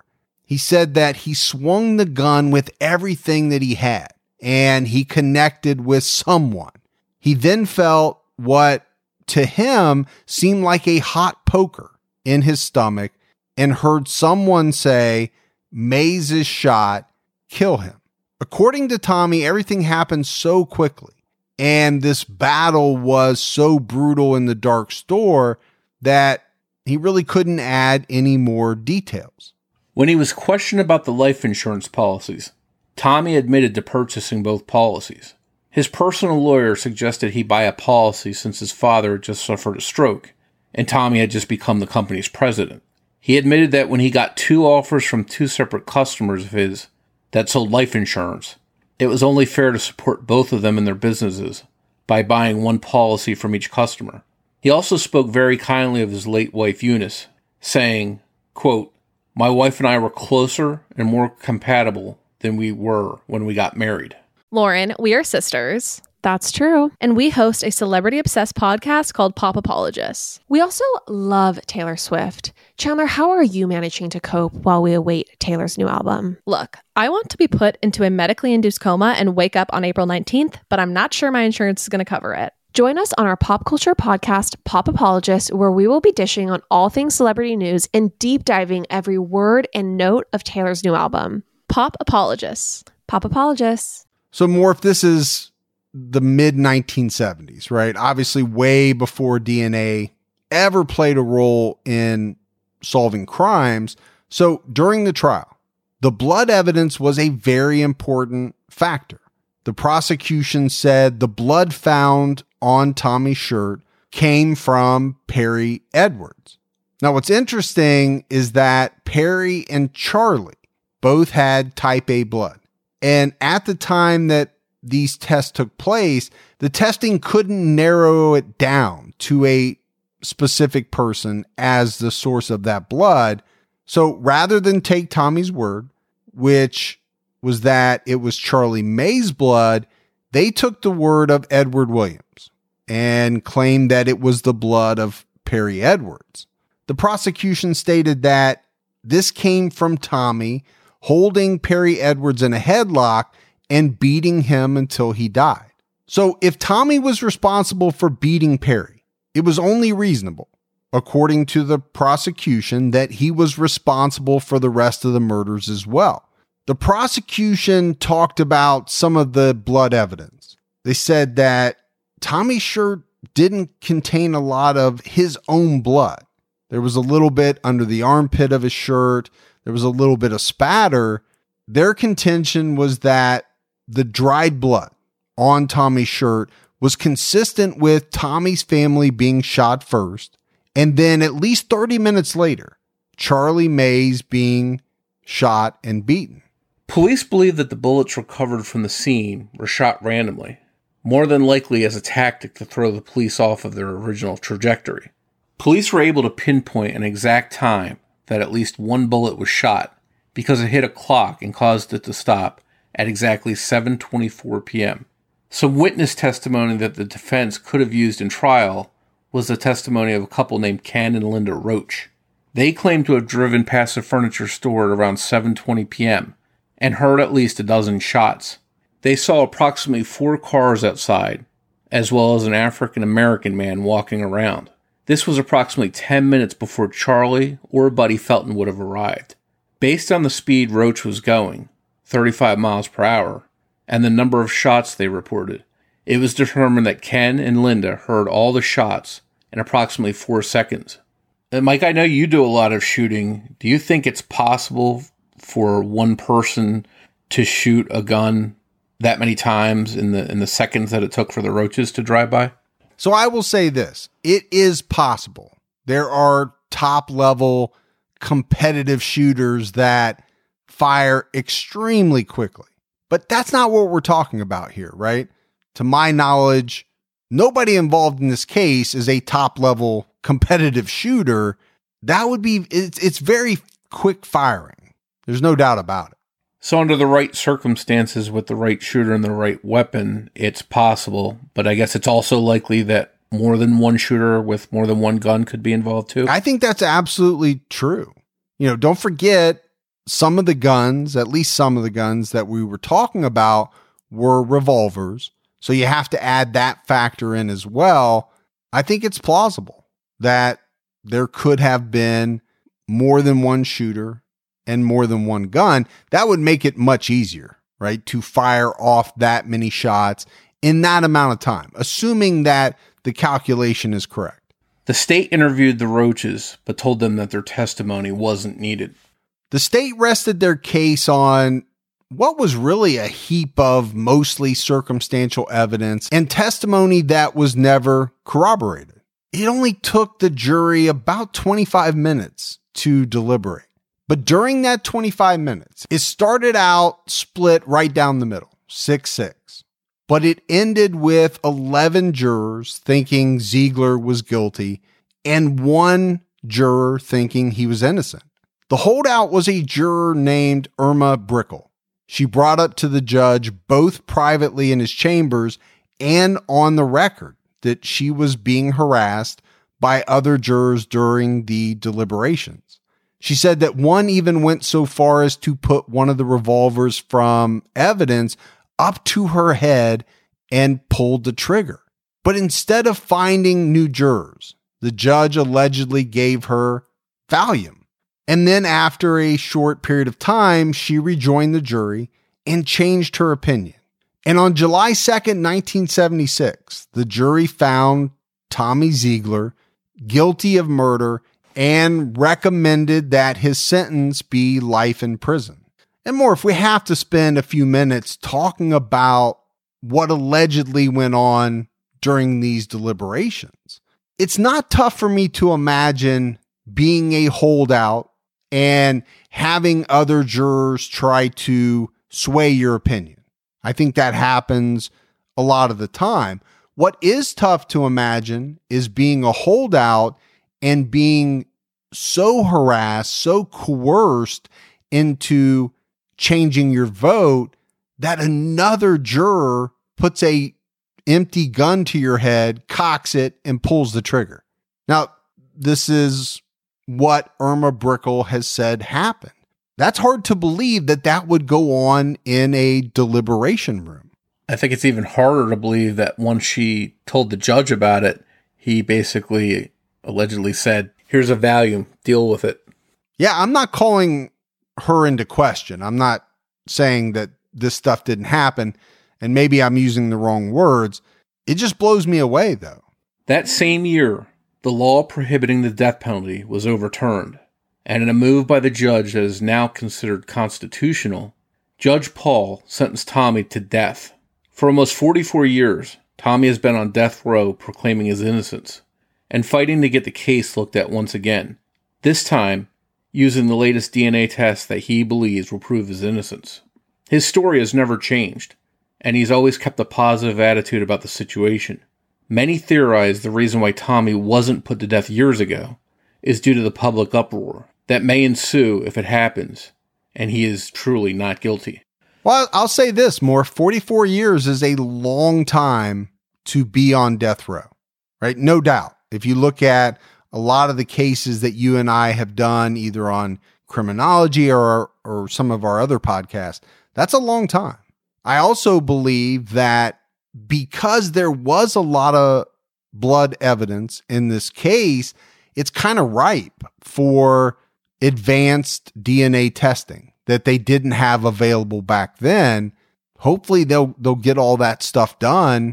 He said that he swung the gun with everything that he had, and he connected with someone. He then felt what to him seemed like a hot poker in his stomach and heard someone say, "Mays is shot, kill him." According to Tommy, everything happened so quickly, and this battle was so brutal in the dark store that he really couldn't add any more details. When he was questioned about the life insurance policies, Tommy admitted to purchasing both policies. His personal lawyer suggested he buy a policy since his father had just suffered a stroke, and Tommy had just become the company's president. He admitted that when he got 2 offers from 2 separate customers of his that sold life insurance, it was only fair to support both of them in their businesses by buying 1 policy from each customer. He also spoke very kindly of his late wife Eunice, saying, quote, "My wife and I were closer and more compatible than we were when we got married." Lauren, we are sisters. That's true. And we host a celebrity-obsessed podcast called Pop Apologists. We also love Taylor Swift. Chandler, how are you managing to cope while we await Taylor's new album? Look, I want to be put into a medically induced coma and wake up on April 19th, but I'm not sure my insurance is going to cover it. Join us on our pop culture podcast, Pop Apologists, where we will be dishing on all things celebrity news and deep diving every word and note of Taylor's new album. Pop Apologists. Pop Apologists. So, Morph, this is the mid-1970s, right? Obviously way before DNA ever played a role in solving crimes. So, during the trial, the blood evidence was a very important factor. The prosecution said the blood found on Tommy's shirt came from Perry Edwards. Now, what's interesting is that Perry and Charlie both had type A blood. And at the time that these tests took place, the testing couldn't narrow it down to a specific person as the source of that blood. So rather than take Tommy's word, which was that it was Charlie Mays' blood, they took the word of Edward Williams and claimed that it was the blood of Perry Edwards. The prosecution stated that this came from Tommy holding Perry Edwards in a headlock and beating him until he died. So if Tommy was responsible for beating Perry, it was only reasonable, according to the prosecution, that he was responsible for the rest of the murders as well. The prosecution talked about some of the blood evidence. They said that Tommy's shirt didn't contain a lot of his own blood. There was a little bit under the armpit of his shirt. There was a little bit of spatter. Their contention was that the dried blood on Tommy's shirt was consistent with Tommy's family being shot first, and then at least 30 minutes later, Charlie Mays being shot and beaten. Police believe that the bullets recovered from the scene were shot randomly, more than likely as a tactic to throw the police off of their original trajectory. Police were able to pinpoint an exact time that at least 1 bullet was shot because it hit a clock and caused it to stop at exactly 7:24 p.m. Some witness testimony that the defense could have used in trial was the testimony of a couple named Ken and Linda Roach. They claimed to have driven past a furniture store at around 7:20 p.m. and heard at least a dozen shots. They saw approximately 4 cars outside, as well as an African-American man walking around. This was approximately 10 minutes before Charlie or Buddy Felton would have arrived. Based on the speed Roach was going, 35 miles per hour, and the number of shots they reported, it was determined that Ken and Linda heard all the shots in approximately 4 seconds. And Mike, I know you do a lot of shooting. Do you think it's possible for one person to shoot a gun that many times in the seconds that it took for the Roaches to drive by? So I will say this, it is possible. There are top level competitive shooters that fire extremely quickly, but that's not what we're talking about here, right? To my knowledge, nobody involved in this case is a top level competitive shooter. That would be, it's very quick firing. There's no doubt about it. So under the right circumstances with the right shooter and the right weapon, it's possible. But I guess it's also likely that more than one shooter with more than one gun could be involved too. I think that's absolutely true. You know, don't forget some of the guns, at least some of the guns that we were talking about, were revolvers. So you have to add that factor in as well. I think it's plausible that there could have been more than one shooter and more than one gun. That would make it much easier, right, to fire off that many shots in that amount of time, assuming that the calculation is correct. The state interviewed the Roaches, but told them that their testimony wasn't needed. The state rested their case on what was really a heap of mostly circumstantial evidence and testimony that was never corroborated. It only took the jury about 25 minutes to deliberate. But during that 25 minutes, it started out split right down the middle, 6-6. But it ended with 11 jurors thinking Ziegler was guilty and one juror thinking he was innocent. The holdout was a juror named Irma Brickell. She brought up to the judge, both privately in his chambers and on the record, that she was being harassed by other jurors during the deliberations. She said that one even went so far as to put one of the revolvers from evidence up to her head and pulled the trigger. But instead of finding new jurors, the judge allegedly gave her Valium. And then after a short period of time, she rejoined the jury and changed her opinion. And on July 2nd, 1976, the jury found Tommy Ziegler guilty of murder and recommended that his sentence be life in prison. And more, if we have to spend a few minutes talking about what allegedly went on during these deliberations, it's not tough for me to imagine being a holdout and having other jurors try to sway your opinion. I think that happens a lot of the time. What is tough to imagine is being a holdout and being so harassed, so coerced into changing your vote that another juror puts a empty gun to your head, cocks it, and pulls the trigger. Now, this is what Irma Brickell has said happened. That's hard to believe that that would go on in a deliberation room. I think it's even harder to believe that once she told the judge about it, he basically allegedly said, "Here's a Valium, deal with it." Yeah, I'm not calling her into question. I'm not saying that this stuff didn't happen, and maybe I'm using the wrong words. It just blows me away, though. That same year, the law prohibiting the death penalty was overturned, and in a move by the judge that is now considered constitutional, Judge Paul sentenced Tommy to death. For almost 44 years, Tommy has been on death row proclaiming his innocence and fighting to get the case looked at once again, this time using the latest DNA test that he believes will prove his innocence. His story has never changed, and he's always kept a positive attitude about the situation. Many theorize the reason why Tommy wasn't put to death years ago is due to the public uproar that may ensue if it happens, and he is truly not guilty. Well, I'll say this, more 44 years is a long time to be on death row, right? No doubt. If you look at a lot of the cases that you and I have done, either on criminology or some of our other podcasts, that's a long time. I also believe that because there was a lot of blood evidence in this case, it's kind of ripe for advanced DNA testing that they didn't have available back then. Hopefully they'll get all that stuff done,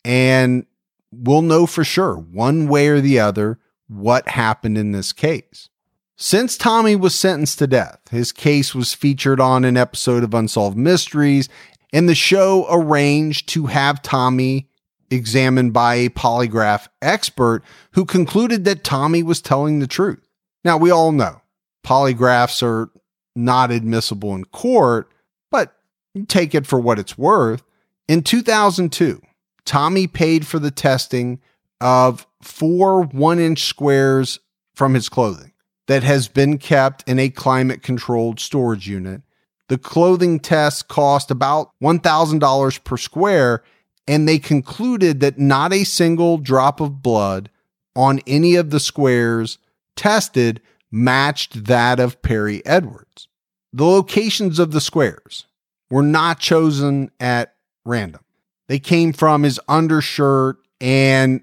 and we'll know for sure, one way or the other, what happened in this case. Since Tommy was sentenced to death, his case was featured on an episode of Unsolved Mysteries, and the show arranged to have Tommy examined by a polygraph expert who concluded that Tommy was telling the truth. Now, we all know polygraphs are not admissible in court, but take it for what it's worth. In 2002, Tommy paid for the testing of 4 1-inch squares from his clothing that has been kept in a climate-controlled storage unit. The clothing test cost about $1,000 per square, and they concluded that not a single drop of blood on any of the squares tested matched that of Perry Edwards. the locations of the squares were not chosen at random. They came from his undershirt and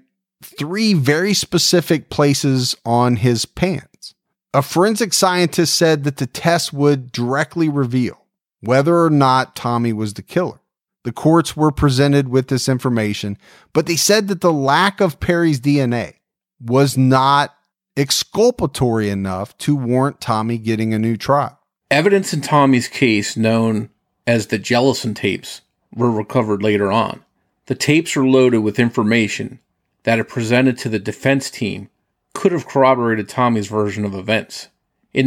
3 very specific places on his pants. A forensic scientist said that the test would directly reveal whether or not Tommy was the killer. The courts were presented with this information, but they said that the lack of Perry's DNA was not exculpatory enough to warrant Tommy getting a new trial. Evidence in Tommy's case, known as the Jellison tapes, were recovered later on. The tapes are loaded with information that, if presented to the defense team, could have corroborated Tommy's version of events. In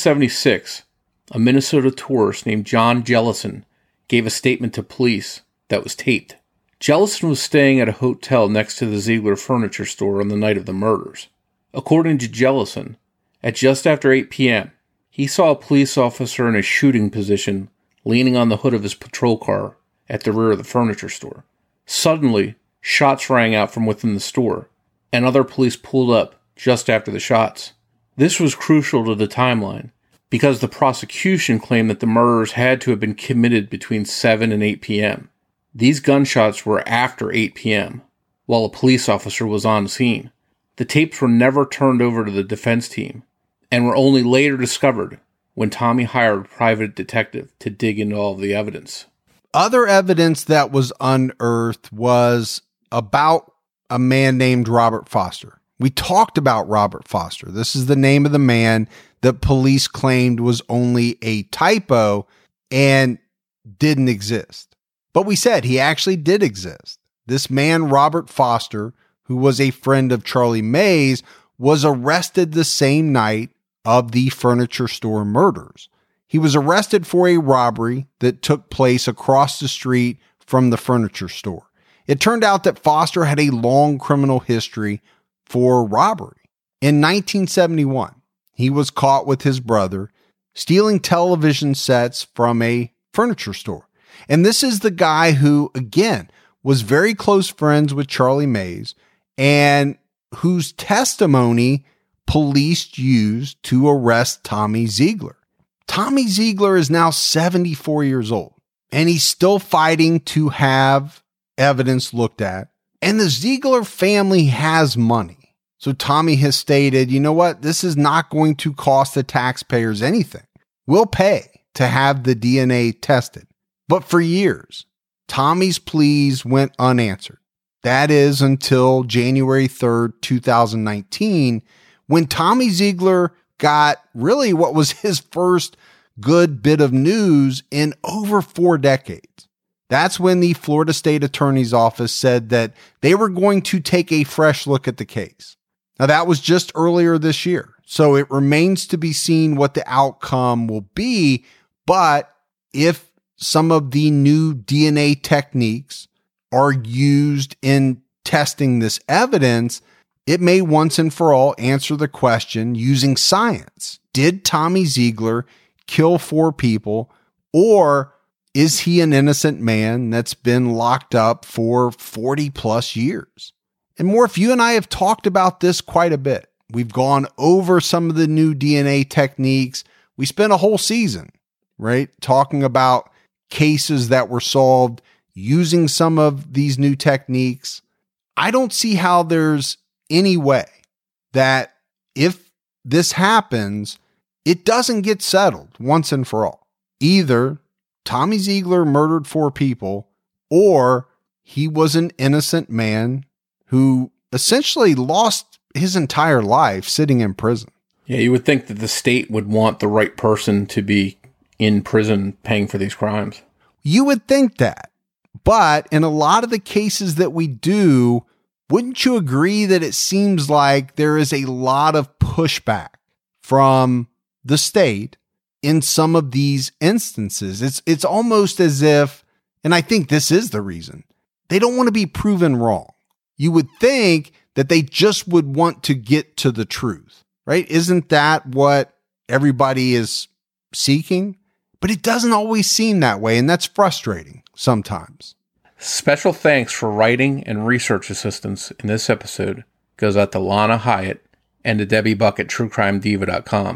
1976, a Minnesota tourist named John Jellison gave a statement to police that was taped. Jellison was staying at a hotel next to the Ziegler furniture store on the night of the murders. According to Jellison, at just after 8 p.m., he saw a police officer in a shooting position leaning on the hood of his patrol car at the rear of the furniture store. Suddenly, shots rang out from within the store, and other police pulled up just after the shots. This was crucial to the timeline, because the prosecution claimed that the murders had to have been committed between 7 and 8 p.m. These gunshots were after 8 p.m., while a police officer was on scene. The tapes were never turned over to the defense team, and were only later discovered when Tommy hired a private detective to dig into all of the evidence. Other evidence that was unearthed was about a man named Robert Foster. We talked about Robert Foster. This is the name of the man that police claimed was only a typo and didn't exist. But we said he actually did exist. This man, Robert Foster, who was a friend of Charlie Mays, was arrested the same night of the furniture store murders. He was arrested for a robbery that took place across the street from the furniture store. It turned out that Foster had a long criminal history for robbery. In 1971, he was caught with his brother stealing television sets from a furniture store. And this is the guy who, again, was very close friends with Charlie Mays and whose testimony police used to arrest Tommy Ziegler. Tommy Ziegler is now 74 years old, and he's still fighting to have evidence looked at. And the Ziegler family has money. So Tommy has stated, you know what? This is not going to cost the taxpayers anything. We'll pay to have the DNA tested. But for years, Tommy's pleas went unanswered. That is until January 3rd, 2019, when Tommy Ziegler got really what was his first good bit of news in over 4 decades. That's when the Florida State Attorney's Office said that they were going to take a fresh look at the case. Now, that was just earlier this year, so it remains to be seen what the outcome will be. But if some of the new DNA techniques are used in testing this evidence, it may once and for all answer the question using science. Did Tommy Ziegler kill 4 people, or is he an innocent man that's been locked up for 40 plus years? And Morph, you and I have talked about this quite a bit. We've gone over some of the new DNA techniques. We spent a whole season, right, talking about cases that were solved using some of these new techniques. I don't see how there's any way that if this happens, it doesn't get settled once and for all. Either Tommy Ziegler murdered 4 people, or he was an innocent man who essentially lost his entire life sitting in prison. Yeah, you would think that the state would want the right person to be in prison paying for these crimes. You would think that. But in a lot of the cases that we do, wouldn't you agree that it seems like there is a lot of pushback from the state in some of these instances? It's almost as if, and I think this is the reason, they don't want to be proven wrong. You would think that they just would want to get to the truth, right? Isn't that what everybody is seeking? But it doesn't always seem that way, and that's frustrating sometimes. Special thanks for writing and research assistance in this episode goes out to Lana Hyatt and to Debbie Buck at TrueCrimeDiva.com.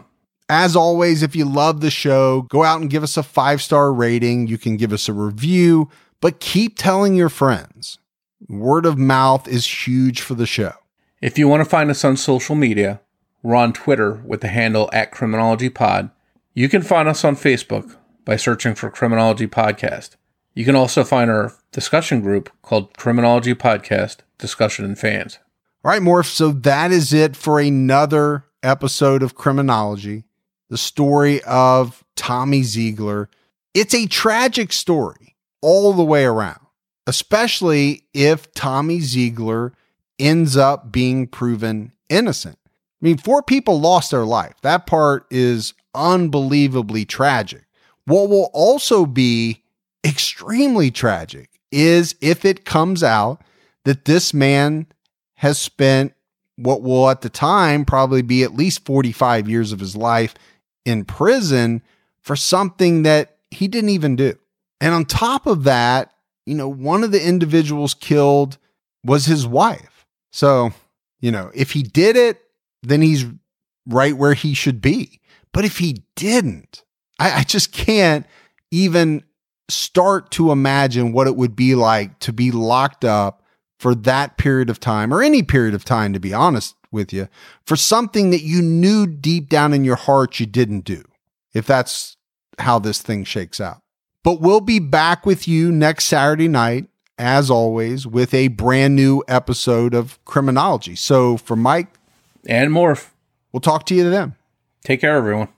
As always, if you love the show, go out and give us a 5-star rating. You can give us a review, but keep telling your friends. Word of mouth is huge for the show. If you want to find us on social media, we're on Twitter with the handle @CriminologyPod. You can find us on Facebook by searching for Criminology Podcast. You can also find our discussion group called Criminology Podcast Discussion and Fans. All right, Morph, so that is it for another episode of Criminology, the story of Tommy Zeigler. It's a tragic story all the way around, especially if Tommy Zeigler ends up being proven innocent. I mean, 4 people lost their life. That part is unbelievably tragic. What will also be extremely tragic is if it comes out that this man has spent what will at the time probably be at least 45 years of his life in prison for something that he didn't even do. And on top of that, one of the individuals killed was his wife. So, if he did it, then he's right where he should be. But if he didn't, I just can't even start to imagine what it would be like to be locked up for that period of time, or any period of time, to be honest with you, for something that you knew deep down in your heart you didn't do, if that's how this thing shakes out. But we'll be back with you next Saturday night, as always, with a brand new episode of Criminology. So for Mike and Morph, we'll talk to you then. Take care, everyone.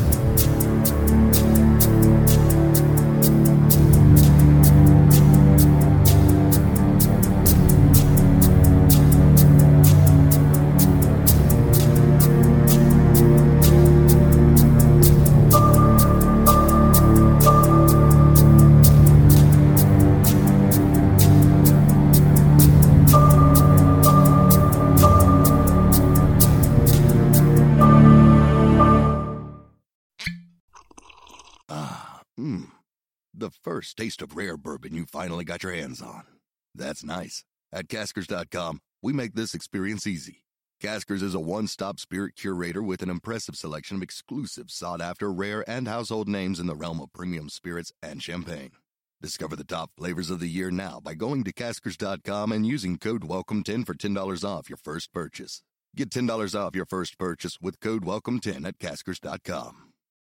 The first taste of rare bourbon you finally got your hands on. That's nice. At Caskers.com, we make this experience easy. Caskers is a one-stop spirit curator with an impressive selection of exclusive, sought-after, rare, and household names in the realm of premium spirits and champagne. Discover the top flavors of the year now by going to Caskers.com and using code WELCOME10 for $10 off your first purchase. Get $10 off your first purchase with code WELCOME10 at Caskers.com.